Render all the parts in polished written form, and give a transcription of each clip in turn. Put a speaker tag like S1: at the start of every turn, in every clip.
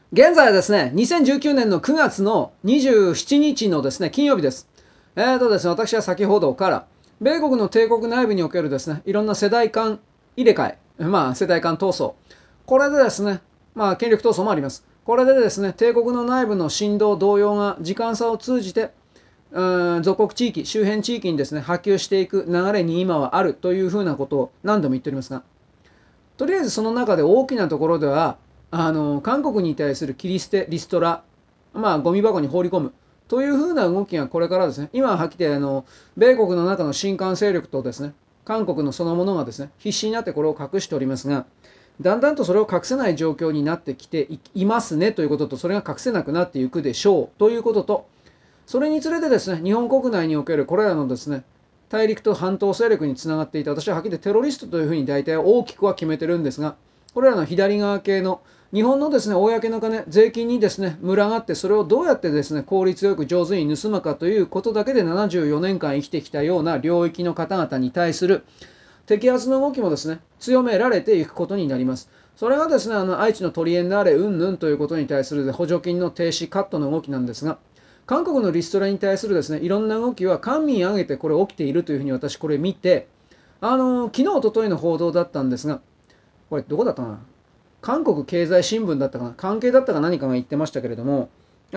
S1: 現在はですね、2019年の9月の27日のですね、金曜日です。ですね、私は先ほどから、米国の帝国内部におけるですね、いろんな世代間入れ替え、世代間闘争。これでですね、権力闘争もあります。これでですね、帝国の内部の振動、動揺が時間差を通じて、属国地域、周辺地域にですね、波及していく流れに今はあるというふうなことを何度も言っておりますが、とりあえずその中で大きなところでは、韓国に対する切り捨て、リストラ、ゴミ箱に放り込むというふうな動きがこれからですね、今はっきり米国の中の新韓勢力とですね、韓国のそのものがですね、必死になってこれを隠しておりますが、だんだんとそれを隠せない状況になってきていますねということと、それが隠せなくなっていくでしょうということと、それにつれてですね、日本国内におけるこれらのですね、大陸と半島勢力につながっていた、私ははっきりテロリストというふうに大体大きくは決めてるんですが、これらの左側系の日本のですね、公の金、税金にですね、群がって、それをどうやってですね、効率よく上手に盗むかということだけで74年間生きてきたような領域の方々に対する摘発の動きもですね、強められていくことになります。それがですね、愛知のトリエンナーレ云々ということに対する補助金の停止カットの動きなんですが、韓国のリストラに対するですね、いろんな動きは官民挙げてこれ起きているというふうに私これ見て、昨日、一昨日の報道だったんですが、これどこだったかな、韓国経済新聞だったかな、関係だったか何かが言ってましたけれども、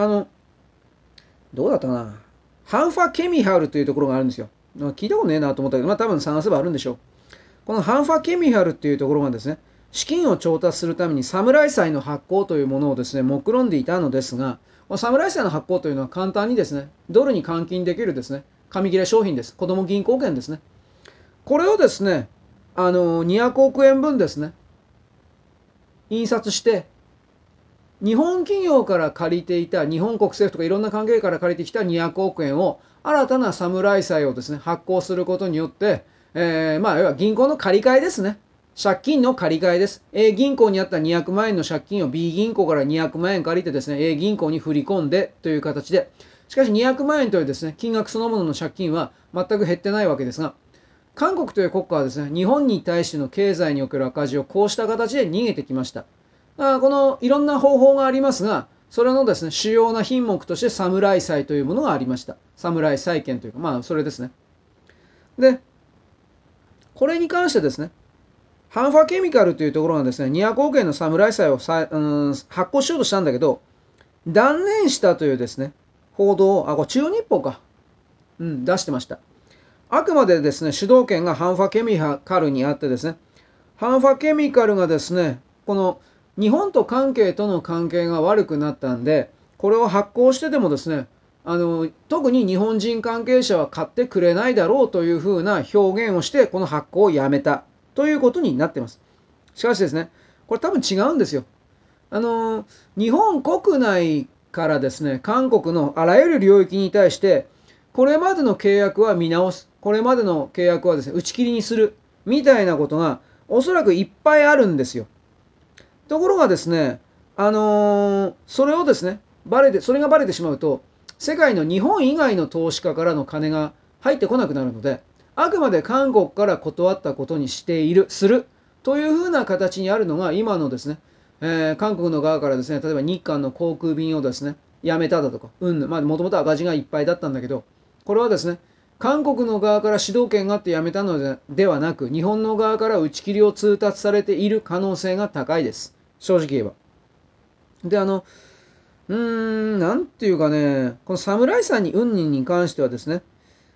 S1: どうだったかな、ハンファケミハルというところがあるんですよ。聞いたことねえなと思ったけど、多分探せばあるんでしょう。このハンファケミハルっていうところがですね、資金を調達するために侍債の発行というものをですね、目論んでいたのですが、この侍債の発行というのは簡単にですね、ドルに換金できるですね、紙切れ商品です。子供銀行券ですね。これをですね、200億円分ですね、印刷して、日本企業から借りていた、日本国政府とかいろんな関係から借りてきた200億円を、新たな侍債をですね、発行することによって、要は銀行の借り換えですね。借金の借り換えです。A 銀行にあった200万円の借金を B 銀行から200万円借りてですね、A 銀行に振り込んでという形で、しかし200万円というですね、金額そのものの借金は全く減ってないわけですが、韓国という国家はですね、日本に対しての経済における赤字をこうした形で逃げてきました。このいろんな方法がありますが、それのですね、主要な品目として侍債というものがありました。侍債券というか、それですね。で、これに関してですね、ハンファケミカルというところがですね、200億円の侍債を発行しようとしたんだけど、断念したというですね、報道を、これ中日報か。出してました。あくまでですね、主導権がハンファケミカルにあってですね、ハンファケミカルがですね、この日本と関係との関係が悪くなったんで、これを発行してでもですね、特に日本人関係者は買ってくれないだろうというふうな表現をして、この発行をやめたということになっています。しかしですね、これ多分違うんですよ。日本国内からですね、韓国のあらゆる領域に対して、これまでの契約は見直す、これまでの契約はですね、打ち切りにする、みたいなことが、おそらくいっぱいあるんですよ。ところがですね、それをですね、それがバレてしまうと、世界の日本以外の投資家からの金が入ってこなくなるので、あくまで韓国から断ったことにしている、する、というふうな形にあるのが今のですね、韓国の側からですね、例えば日韓の航空便をですね、やめただとか、もともと赤字がいっぱいだったんだけど、これはですね、韓国の側から主導権があってやめたのではなく、日本の側から打ち切りを通達されている可能性が高いです。正直言えば。で、なんていうかね、この侍さんに云々に関してはですね、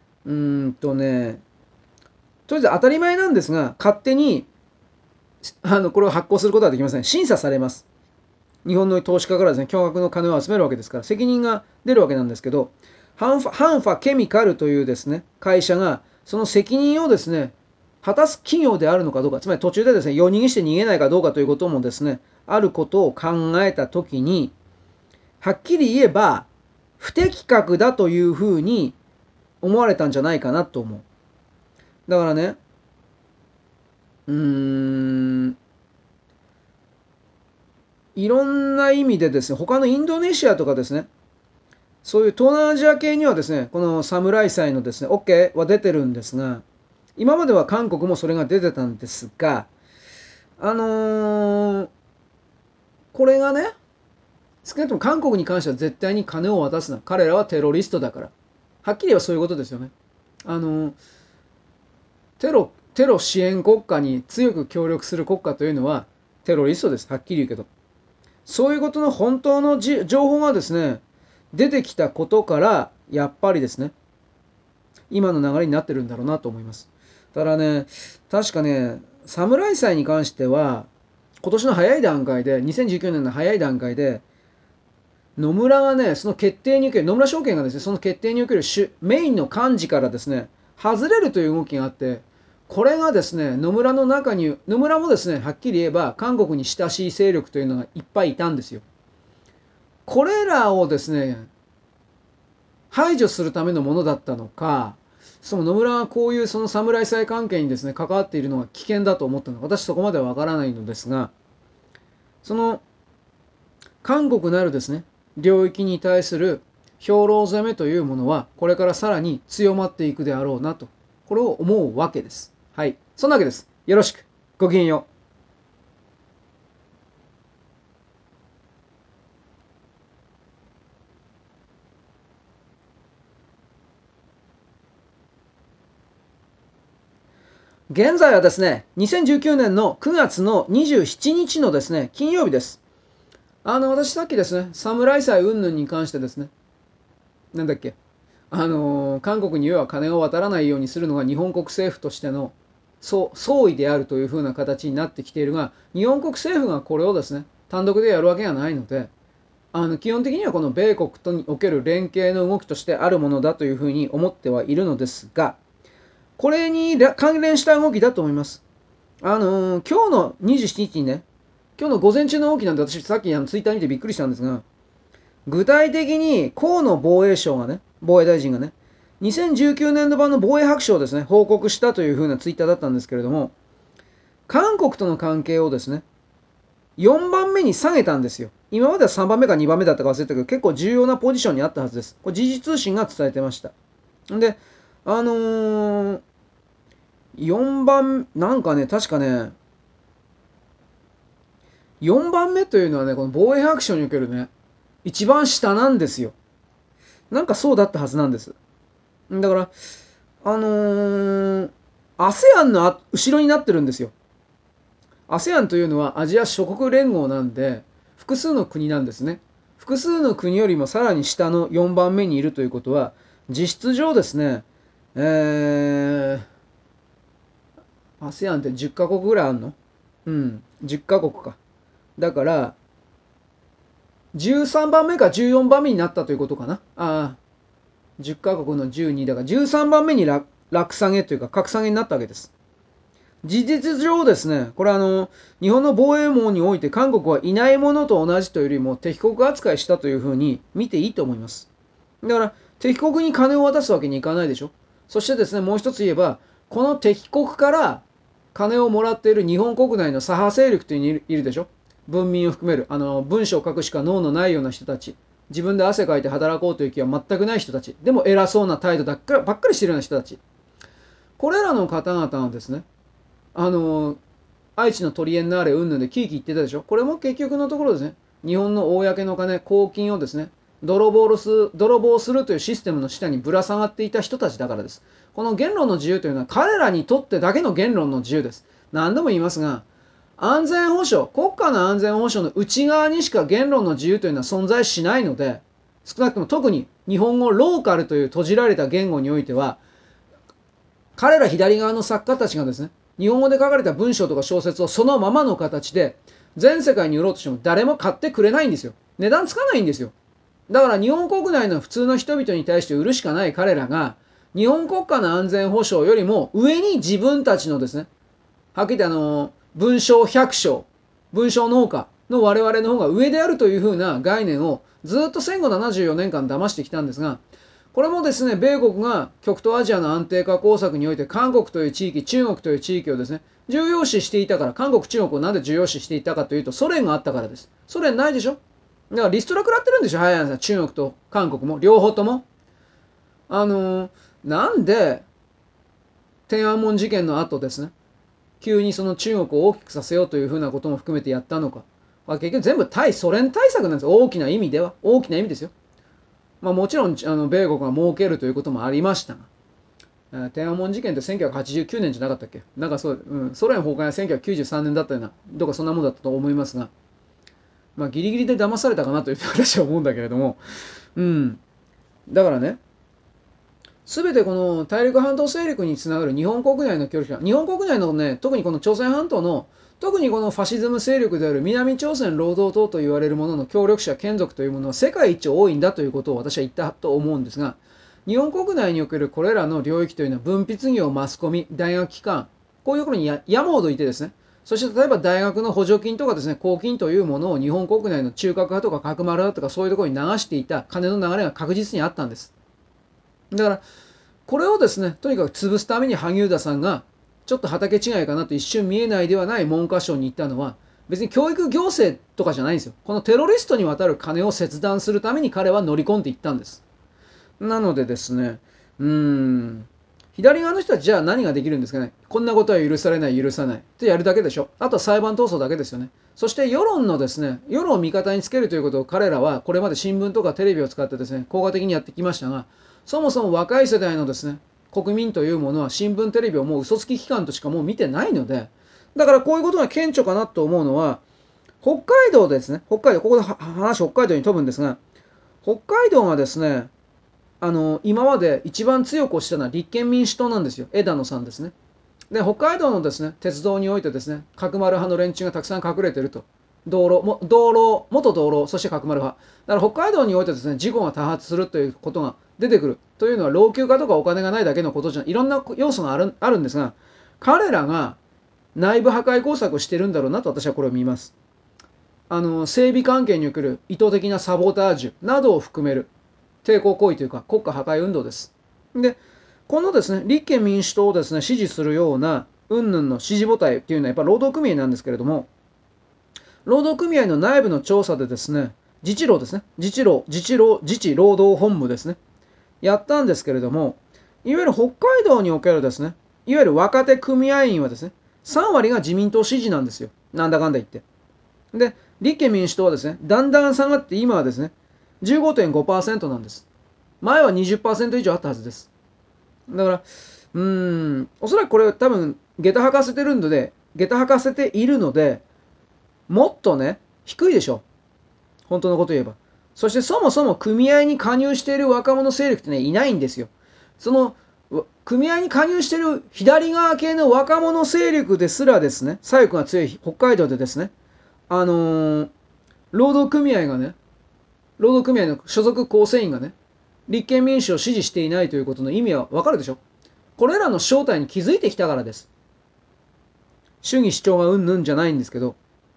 S1: とりあえず当たり前なんですが、勝手に、これを発行することはできません。審査されます。日本の投資家からですね、巨額の金を集めるわけですから、責任が出るわけなんですけど、ハンファケミカルというですね、会社が、その責任をですね、果たす企業であるのかどうか、つまり途中でですね、夜逃げして逃げないかどうかということもですね、あることを考えたときに、はっきり言えば、不適格だというふうに思われたんじゃないかなと思う。だからね、うーん、いろんな意味でですね、他のインドネシアとかですね、そういう東南アジア系にはですね、この侍祭のですね、OK は出てるんですが、今までは韓国もそれが出てたんですが、あのーこれがね、 少なくとも韓国に関しては絶対に金を渡すな。彼らはテロリストだから。はっきり言えばそういうことですよね。あの、テロ支援国家に強く協力する国家というのはテロリストです。はっきり言うけど。そういうことの本当の情報がですね、出てきたことから、やっぱりですね、今の流れになってるんだろうなと思います。ただね、確かね、侍祭に関しては、今年の早い段階で、2019年の早い段階で、野村がね、その決定における、野村証券がですね、その決定におけるメインの幹事からですね、外れるという動きがあって、これがですね、野村の中に、野村もですね、はっきり言えば、韓国に親しい勢力というのがいっぱいいたんですよ。これらをですね、排除するためのものだったのか、その野村がこういうその侍祭関係にですね、関わっているのは危険だと思ったのか、私そこまではわからないのですが、その韓国なるですね、領域に対する兵糧攻めというものは、これからさらに強まっていくであろうなと、これを思うわけです。はい。そんなわけです。よろしく。ごきげんよう。現在はですね、2019年の9月の27日のですね、金曜日です。私さっきですね、侍祭云々に関してですね、なんだっけ、韓国に要は金を渡らないようにするのが日本国政府としての総意であるというふうな形になってきているが、日本国政府がこれをですね、単独でやるわけがないので、基本的にはこの米国とにおける連携の動きとしてあるものだというふうに思ってはいるのですが、これに関連した動きだと思います。今日の27日にね、今日の午前中の動きなんで私さっきツイッター見てびっくりしたんですが、具体的に河野防衛省がね、防衛大臣がね、2019年度版の防衛白書をですね、報告したというふうなツイッターだったんですけれども、韓国との関係をですね、4番目に下げたんですよ。今までは3番目か2番目だったか忘れたけど、結構重要なポジションにあったはずです。これ時事通信が伝えてました。で、あのー、4番、なんかね、確かね、4番目というのはね、この防衛白書におけるね、一番下なんですよ。なんかそうだったはずなんです。だから、あのASEAN の後ろになってるんですよ。ASEAN というのはアジア諸国連合なんで、複数の国なんですね。複数の国よりもさらに下の4番目にいるということは、実質上ですね、ASEAN って10カ国ぐらいあるの？うん、10カ国か。だから、13番目か14番目になったということかな。10カ国の12だから13番目に落下げというか格下げになったわけです。事実上ですね、これ日本の防衛網において韓国はいないものと同じというよりも敵国扱いしたというふうに見ていいと思います。だから敵国に金を渡すわけにいかないでしょ。そしてですね、もう一つ言えば、この敵国から金をもらっている日本国内の左派勢力というのにいるでしょ。文民を含める、文章を書くしか脳のないような人たち。自分で汗かいて働こうという気は全くない人たち。でも偉そうな態度ばっかりしているような人たち。これらの方々はですね、あの、愛知のトリエンナーレ云々でキーキー言ってたでしょ。これも結局のところですね、日本の公の金、公金をですね、泥棒するというシステムの下にぶら下がっていた人たちだからです。この言論の自由というのは彼らにとってだけの言論の自由です。何度も言いますが、安全保障、国家の安全保障の内側にしか言論の自由というのは存在しないので、少なくとも特に日本語ローカルという閉じられた言語においては、彼ら左側の作家たちがですね、日本語で書かれた文章とか小説をそのままの形で全世界に売ろうとしても誰も買ってくれないんですよ。値段つかないんですよ。だから日本国内の普通の人々に対して売るしかない彼らが、日本国家の安全保障よりも上に自分たちのですね、はっきり言って文章百姓、文章農家の我々の方が上であるというふうな概念をずっと戦後74年間騙してきたんですが、これもですね、米国が極東アジアの安定化工作において韓国という地域、中国という地域をですね、重要視していたから、韓国、中国をなんで重要視していたかというと、ソ連があったからです。ソ連ないでしょ。だからリストラ食らってるんでしょ、早い話、中国と韓国も、両方とも。なんで、天安門事件の後ですね、急にその中国を大きくさせようというふうなことも含めてやったのか。 結局全部対ソ連対策なんですよ。大きな意味では。大きな意味ですよ。もちろん米国が儲けるということもありましたが、天安門事件って1989年じゃなかったっけ。なんかそう、ソ連崩壊は1993年だったような、どうかそんなもんだったと思いますが、ギリギリで騙されたかなという私は思うんだけれども、だからね、すべてこの大陸半島勢力につながる日本国内の協力者、日本国内のね、特にこの朝鮮半島の、特にこのファシズム勢力である南朝鮮労働党と言われるものの協力者、眷属というものは世界一多いんだということを私は言ったと思うんですが、日本国内におけるこれらの領域というのは文筆業、マスコミ、大学機関、こういうところに山ほどいてですね、そして例えば大学の補助金とかですね、公金というものを日本国内の中核派とか角丸派とかそういうところに流していた金の流れが確実にあったんです。だからこれをですね、とにかく潰すために萩生田さんがちょっと畑違いかなと一瞬見えないではない文科省に行ったのは、別に教育行政とかじゃないんですよ。このテロリストに渡る金を切断するために彼は乗り込んでいったんです。なのでですね、左側の人はじゃあ何ができるんですかね。こんなことは許されない、許さないってやるだけでしょ。あとは裁判闘争だけですよね。そして世論のですね、世論を味方につけるということを彼らはこれまで新聞とかテレビを使ってですね、効果的にやってきましたが、そもそも若い世代のですね、国民というものは新聞テレビをもう嘘つき機関としかもう見てないので、だからこういうことが顕著かなと思うのは、北海道ですね、北海道、ここで話北海道に飛ぶんですが、北海道がですね、今まで一番強く推したのは立憲民主党なんですよ。枝野さんですね。で、北海道のですね、鉄道においてですね、角丸派の連中がたくさん隠れていると。元道路、そして角丸派。だから北海道においてですね、事故が多発するということが出てくる。というのは老朽化とかお金がないだけのことじゃいろんな要素があるんですが、彼らが内部破壊工作をしてるんだろうなと私はこれを見ます。整備関係における意図的なサボタージュなどを含める抵抗行為というか国家破壊運動です。で、このですね、立憲民主党をですね、支持するような云々の支持母体っていうのはやっぱ労働組合なんですけれども、労働組合の内部の調査でですね、自治労ですね、自治労働本部ですね、やったんですけれども、いわゆる北海道におけるですね、いわゆる若手組合員はですね、3割が自民党支持なんですよ。なんだかんだ言って。で、立憲民主党はですね、だんだん下がって今はですね、15.5% なんです。前は 20% 以上あったはずです。だから、おそらくこれ多分、下駄履かせてるので、下駄履かせているので、もっとね、低いでしょ。本当のこと言えば。そしてそもそも組合に加入している若者勢力ってね、いないんですよ。その、組合に加入している左側系の若者勢力ですらですね、左翼が強い北海道でですね、あのー労働組合がね、労働組合の所属構成員がね、立憲民主を支持していないということの意味はわかるでしょ。これらの正体に気づいてきたからです。主義主張がうんぬんじゃないんですけど、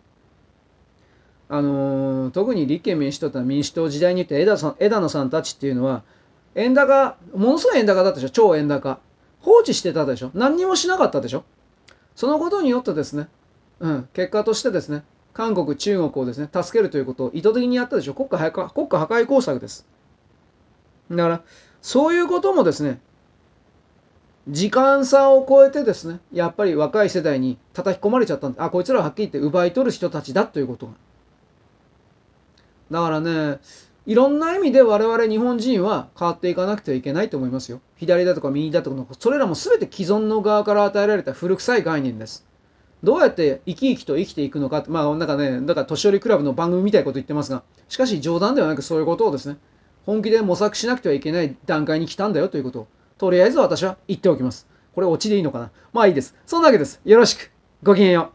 S1: 特に立憲民主党とは民主党時代に言って枝野さんたちっていうのは、円高、ものすごい円高だったでしょ、超円高。放置してたでしょ、何にもしなかったでしょ。そのことによってですね、結果としてですね、韓国、中国をですね、助けるということを意図的にやったでしょ。国家破壊工作です。だから、そういうこともですね、時間差を超えてですね、やっぱり若い世代に叩き込まれちゃったんで、こいつらははっきり言って奪い取る人たちだということが。だからね、いろんな意味で我々日本人は変わっていかなくてはいけないと思いますよ。左だとか右だとか、それらも全て既存の側から与えられた古臭い概念です。どうやって生き生きと生きていくのかって、なんかね、だから年寄りクラブの番組みたいなこと言ってますが、しかし冗談ではなくそういうことをですね、本気で模索しなくてはいけない段階に来たんだよということを、とりあえず私は言っておきます。これオチでいいのかな。まあいいです。そんなわけです。よろしく。ごきげんよう。